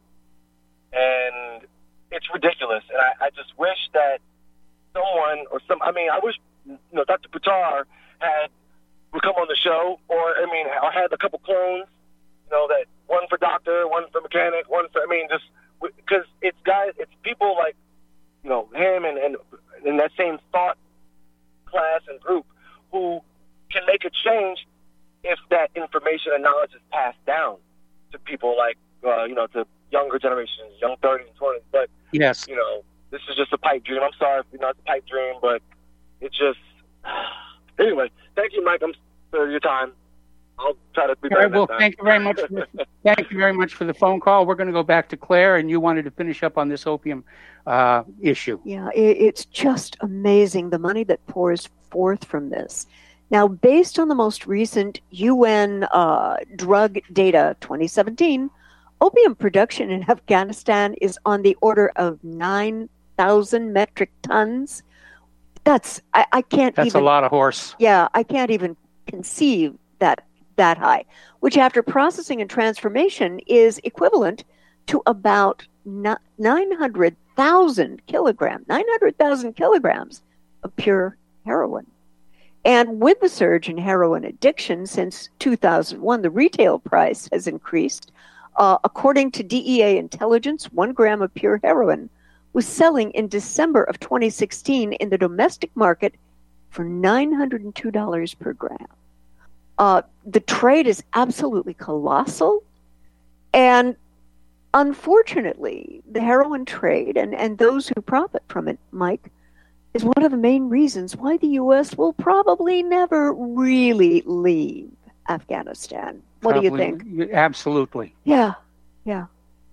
And it's ridiculous. And I, I just wish that someone or some, I mean, I wish, you know, Doctor Pitar had would come on the show, or, I mean, I had a couple clones, you know, that one for doctor, one for mechanic, one for, I mean, just, because it's guys, it's people like, you know, him and, and in that same thought class and group who can make a change if that information and knowledge is passed down to people like, uh, you know, to younger generations, young thirties and twenties. But, yes, you know, this is just a pipe dream. I'm sorry if you know it's a pipe dream, but it's just... Anyway, thank you, Mike, for your time. I'll try to be better. All right, well, thank you very much. For, thank you very much for the phone call. We're going to go back to Claire, and you wanted to finish up on this opium uh, issue. Yeah, it, it's just amazing the money that pours forth from this. Now, based on the most recent U N uh, drug data twenty seventeen, opium production in Afghanistan is on the order of nine thousand metric tons. That's, I, I can't That's even... That's a lot of horse. Yeah, I can't even conceive that that high, which after processing and transformation is equivalent to about nine hundred thousand kilograms, nine hundred thousand kilograms of pure heroin. And with the surge in heroin addiction since two thousand one, the retail price has increased. Uh, according to D E A intelligence, one gram of pure heroin was selling in December of twenty sixteen in the domestic market for nine hundred two dollars per gram. Uh, the trade is absolutely colossal. And unfortunately, the heroin trade and, and those who profit from it, Mike, is one of the main reasons why the U S will probably never really leave Afghanistan. What probably, do you think? Absolutely. Yeah, yeah.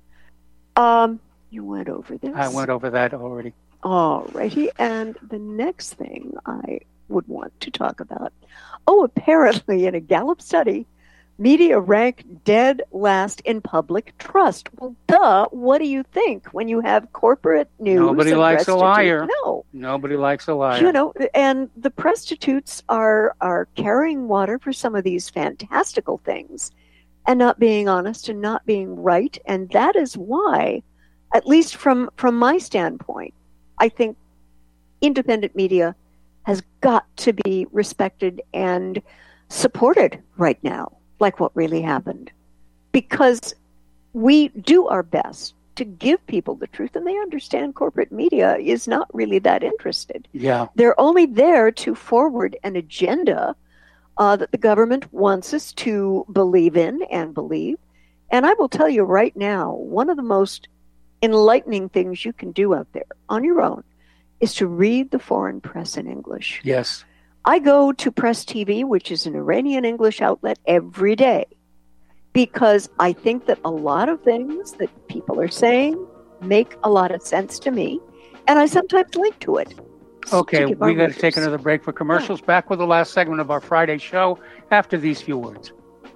Um, you went over this. I went over that already. All righty. And the next thing I would want to talk about. Oh, apparently in a Gallup study, media rank dead last in public trust. Well, duh, what do you think when you have corporate news? Nobody likes a liar. No. Nobody likes a liar. You know, and the prostitutes are, are carrying water for some of these fantastical things and not being honest and not being right. And that is why, at least from, from my standpoint, I think independent media has got to be respected and supported right now, like what really happened. because we do our best to give people the truth, and they understand corporate media is not really that interested. Yeah. They're only there to forward an agenda uh, that the government wants us to believe in and believe. And I will tell you right now, one of the most enlightening things you can do out there on your own is to read the foreign press in English. Yes. I go to Press T V, which is an Iranian English outlet, every day, because I think that a lot of things that people are saying make a lot of sense to me, and I sometimes link to it. Okay, to we got to take another break for commercials. Yeah. Back with the last segment of our Friday show after these few words.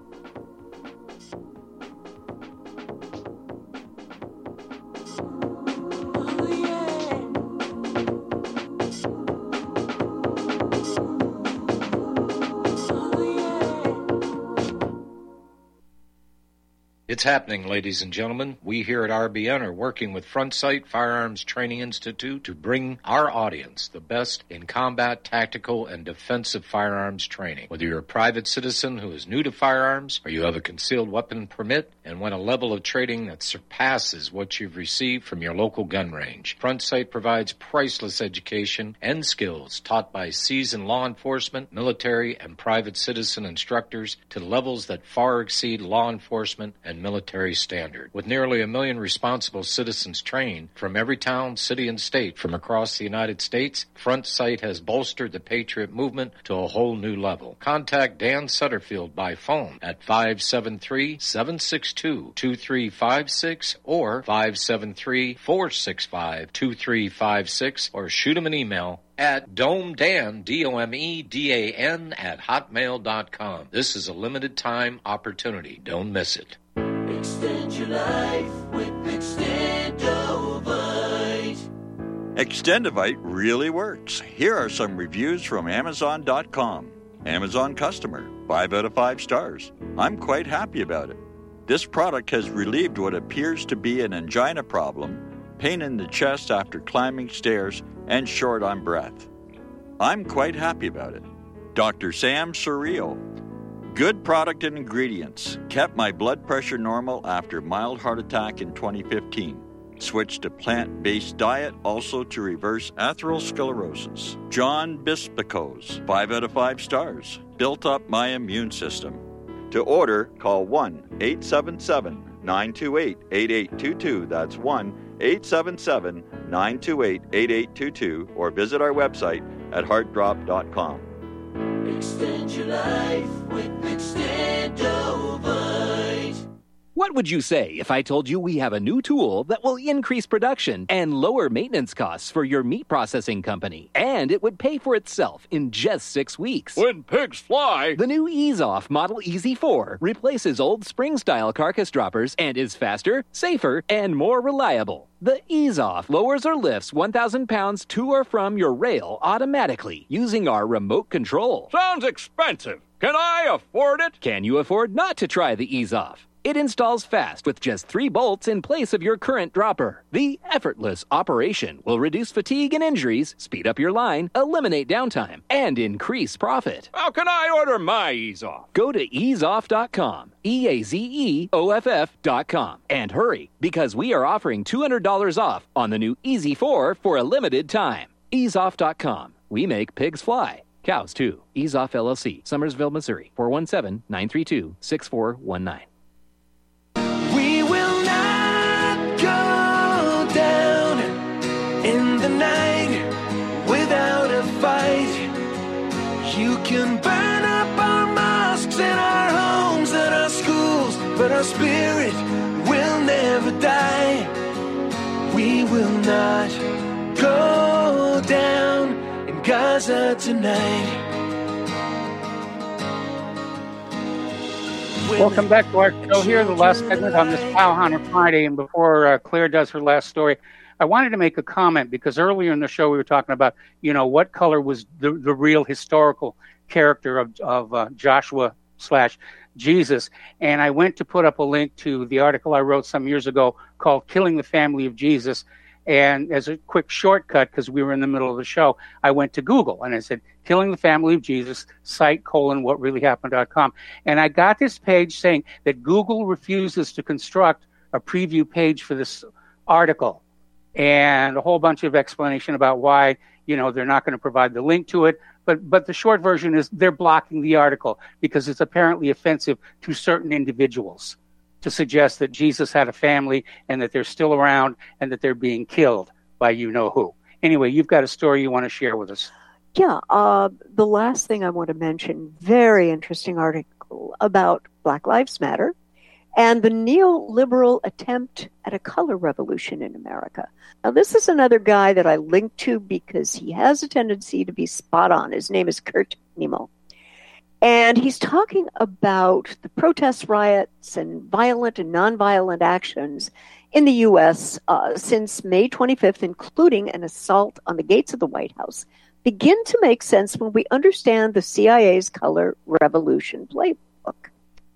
It's happening, ladies and gentlemen. We here at R B N are working with Front Sight Firearms Training Institute to bring our audience the best in combat, tactical, and defensive firearms training. Whether you're a private citizen who is new to firearms, or you have a concealed weapon permit and want a level of training that surpasses what you've received from your local gun range, Front Sight provides priceless education and skills taught by seasoned law enforcement, military, and private citizen instructors to levels that far exceed law enforcement and military standard. With nearly a million responsible citizens trained from every town, city, and state from across the United States, Front Sight has bolstered the Patriot movement to a whole new level. Contact Dan Sutterfield by phone at five seven three, seven six two, two three five six or five seven three, four six five, two three five six or shoot him an email at domedan, D O M E D A N, at hotmail dot com. This is a limited time opportunity. Don't miss it. Extend your life with Extendovite. Extendovite really works. Here are some reviews from Amazon dot com. Amazon customer, five out of five stars. I'm quite happy about it. This product has relieved what appears to be an angina problem, pain in the chest after climbing stairs, and short on breath. I'm quite happy about it. Doctor Sam Surreal. Good product and ingredients. Kept my blood pressure normal after mild heart attack in twenty fifteen. Switched to plant-based diet also to reverse atherosclerosis. John Bispicos. five out of five stars. Built up my immune system. To order, call one eight seven seven, nine two eight, eight eight two two. That's one eight seven seven, nine two eight, eight eight two two or visit our website at heart drop dot com. Extend your life with Extendovite. What would you say if I told you we have a new tool that will increase production and lower maintenance costs for your meat processing company? And it would pay for itself in just six weeks. When pigs fly! The new Ease Off Model E Z four replaces old spring-style carcass droppers and is faster, safer, and more reliable. The Ease Off lowers or lifts one thousand pounds to or from your rail automatically using our remote control. Sounds expensive. Can I afford it? Can you afford not to try the Ease Off? It installs fast with just three bolts in place of your current dropper. The effortless operation will reduce fatigue and injuries, speed up your line, eliminate downtime, and increase profit. How can I order my Ease Off? Go to ease off dot com, E A Z E O F F dot com, and hurry, because we are offering two hundred dollars off on the new E Z four for a limited time. ease off dot com. We make pigs fly. Cows, too. Ease Off L L C, Summersville, Missouri, four one seven, nine three two, six four one nine. We will not go down in the night without a fight. You can burn up our mosques and our homes and our schools, but our spirit will never die. We will not go down in Gaza tonight. Welcome back to our show here, the last segment on this Pow Hunter Friday. And before uh, Claire does her last story, I wanted to make a comment because earlier in the show we were talking about, you know, what color was the, the real historical character of, of uh, Joshua slash Jesus. And I went to put up a link to the article I wrote some years ago called Killing the Family of Jesus. And as a quick shortcut, because we were in the middle of the show, I went to Google and I said, Killing the Family of Jesus, site colon what really happened dot com. And I got this page saying that Google refuses to construct a preview page for this article, and a whole bunch of explanation about why, you know, they're not going to provide the link to it. But but the short version is they're blocking the article because it's apparently offensive to certain individuals to suggest that Jesus had a family and that they're still around and that they're being killed by you-know-who. Anyway, you've got a story you want to share with us. Yeah, uh, the last thing I want to mention, very interesting article about Black Lives Matter and the neoliberal attempt at a color revolution in America. Now, this is another guy that I linked to because he has a tendency to be spot on. His name is Kurt Nemo. And he's talking about the protest riots and violent and nonviolent actions in the U S uh, since May twenty-fifth, including an assault on the gates of the White House, begin to make sense when we understand the C I A's color revolution playbook.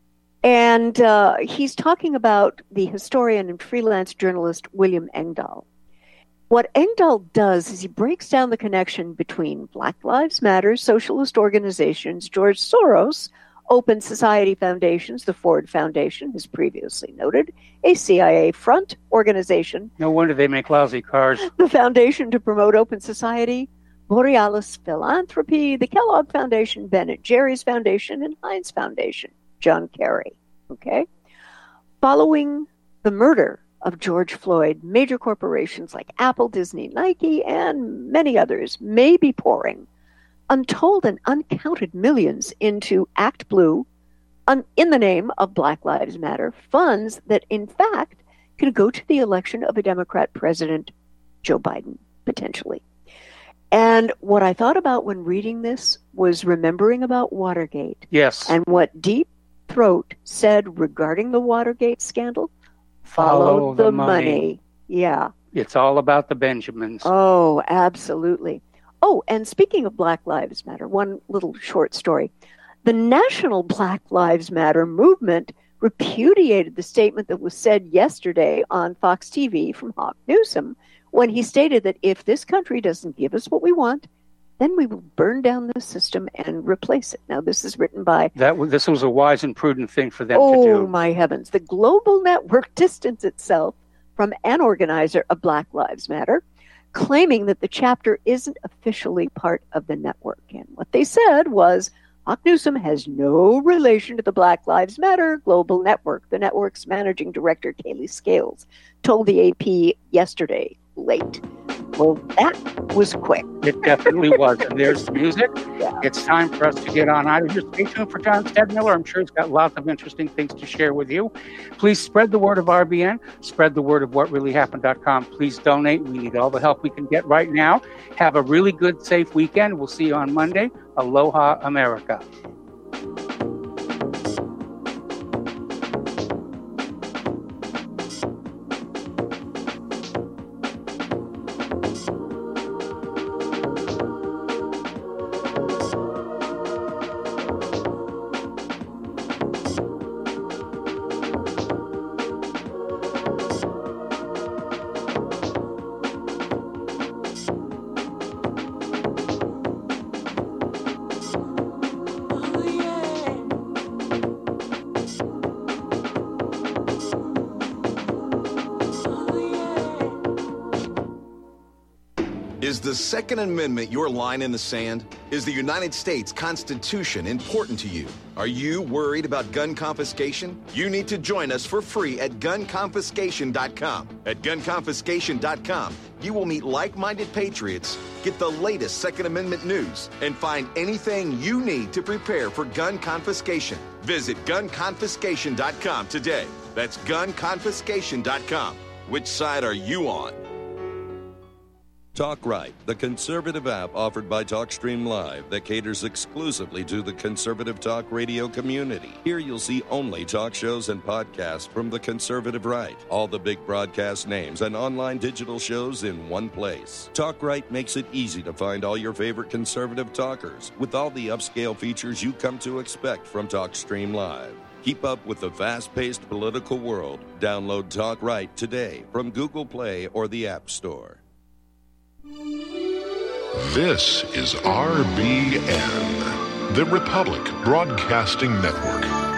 And uh, he's talking about the historian and freelance journalist William Engdahl. What Engdahl does is he breaks down the connection between Black Lives Matter, socialist organizations, George Soros, Open Society Foundations, the Ford Foundation, as previously noted, a C I A front organization. No wonder they make lousy cars. The Foundation to Promote Open Society, Borealis Philanthropy, the Kellogg Foundation, Ben and Jerry's Foundation, and Heinz Foundation, John Kerry. Okay? Following the murder of George Floyd, major corporations like Apple, Disney, Nike, and many others may be pouring untold and uncounted millions into Act Blue un- in the name of Black Lives Matter, funds that, in fact, could go to the election of a Democrat president, Joe Biden, potentially. And what I thought about when reading this was remembering about Watergate. Yes. And what Deep Throat said regarding the Watergate scandal. Follow, Follow the, the money. money. Yeah. It's all about the Benjamins. Oh, absolutely. Oh, and speaking of Black Lives Matter, one little short story. The National Black Lives Matter movement repudiated the statement that was said yesterday on Fox T V from Hawk Newsom when he stated that if this country doesn't give us what we want, then we will burn down the system and replace it. Now, this is written by... That This was a wise and prudent thing for them oh, to do. Oh, my heavens. The global network distanced itself from an organizer of Black Lives Matter, claiming that the chapter isn't officially part of the network. And what they said was, Hawk Newsom has no relation to the Black Lives Matter global network. The network's managing director, Kaylee Scales, told the A P yesterday, late. Well, that was quick. It definitely was. And there's the music. Yeah. It's time for us to get on out of here. Stay tuned for John Stedmiller. I'm sure he's got lots of interesting things to share with you. Please spread the word of R B N. Spread the word of what really happened dot com. Please donate. We need all the help we can get right now. Have a really good, safe weekend. We'll see you on Monday. Aloha, America. Is the Second Amendment your line in the sand? Is the United States Constitution important to you? Are you worried about gun confiscation? You need to join us for free at gun confiscation dot com. At gun confiscation dot com, you will meet like-minded patriots, get the latest Second Amendment news, and find anything you need to prepare for gun confiscation. Visit gun confiscation dot com today. That's gun confiscation dot com. Which side are you on? Talk Right, the conservative app offered by TalkStream Live that caters exclusively to the conservative talk radio community. Here you'll see only talk shows and podcasts from the conservative right. All the big broadcast names and online digital shows in one place. Talk Right makes it easy to find all your favorite conservative talkers with all the upscale features you come to expect from TalkStream Live. Keep up with the fast-paced political world. Download Talk Right today from Google Play or the App Store. This is R B N, the Republic Broadcasting Network.